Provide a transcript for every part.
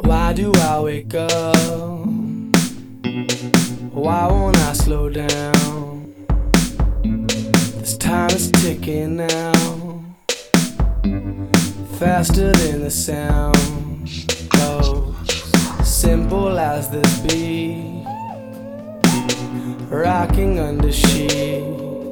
Why do I wake up? Why won't I slow down? This time is ticking now, faster than the sound. Oh, simple as this beat, rocking under sheets.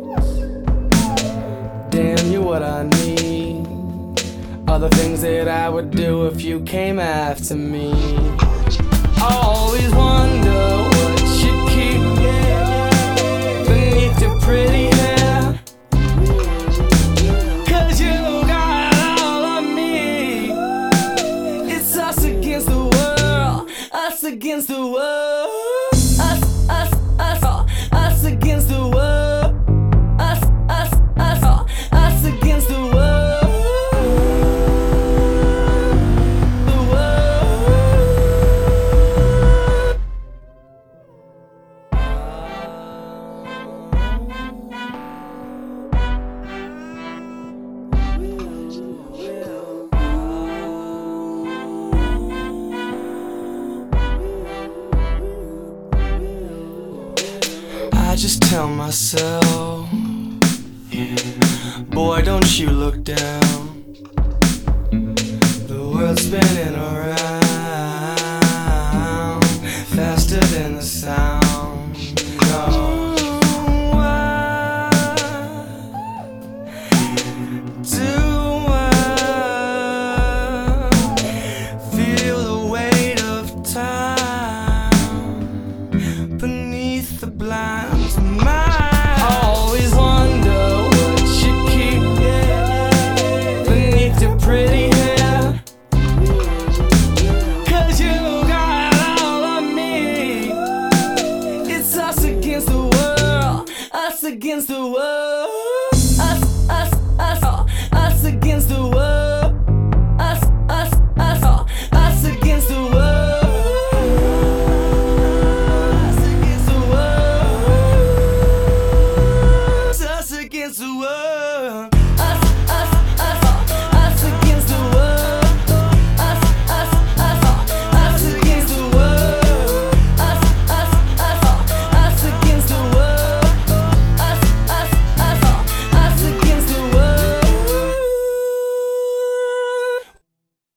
Damn, you're what I need. All the things that I would do if you came after me. I always wonder what you keep beneath your pretty hair, 'cause you got all of me. It's us against the world, us against the world. Us against the world. Us against the world. The I just tell myself, boy, don't you look down. The world's spinning around faster than the sound.